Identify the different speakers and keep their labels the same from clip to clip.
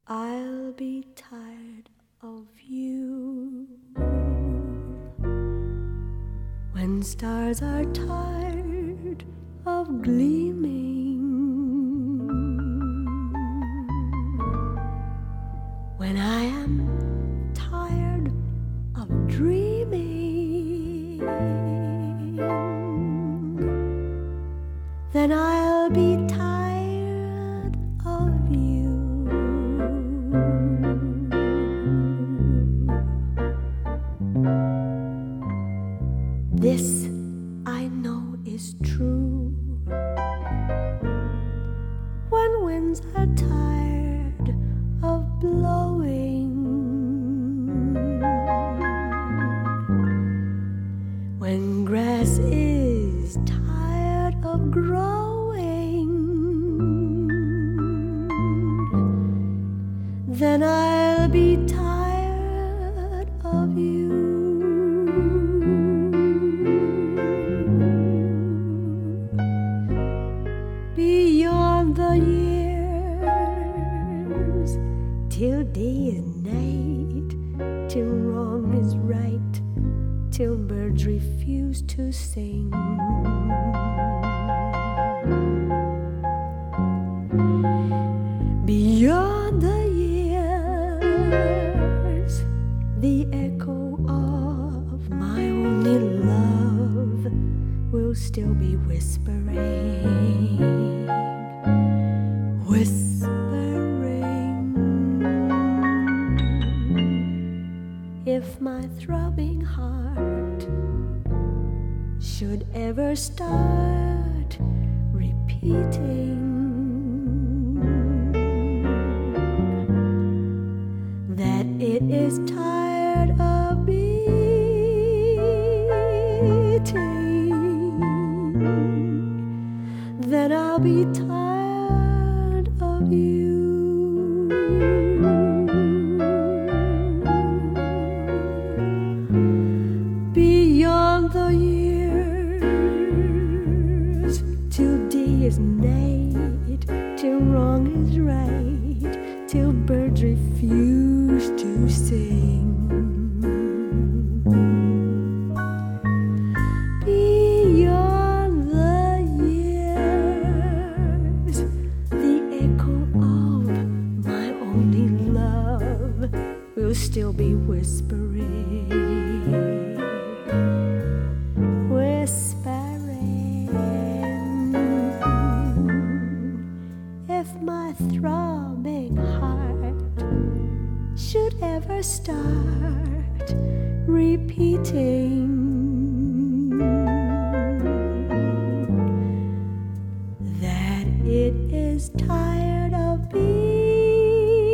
Speaker 1: I'll be tired of you when stars are tired of gleaming, when I am tired of dreaming, then I'll be tired of you. This I know is true. When winds are tired of blowing, when grass is tired of growing, then I'll be tired of you. Beyond the years, till day is night, till wrong is right, till birds refuse to sing. Beyond the years, the echo of my only love will still be whispering, whispering. If my throbbing heart should ever start repeating that it is tired of beating, then I'll be tired of you. Beyond the years, till day is night, till wrong is right, till birds refuse to sing. Beyond the years, the echo of my only love will still be whispering, whispering. If my throbbing heart should ever start repeating that it is tired of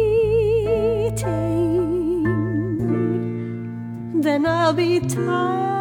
Speaker 1: beating, then I'll be tired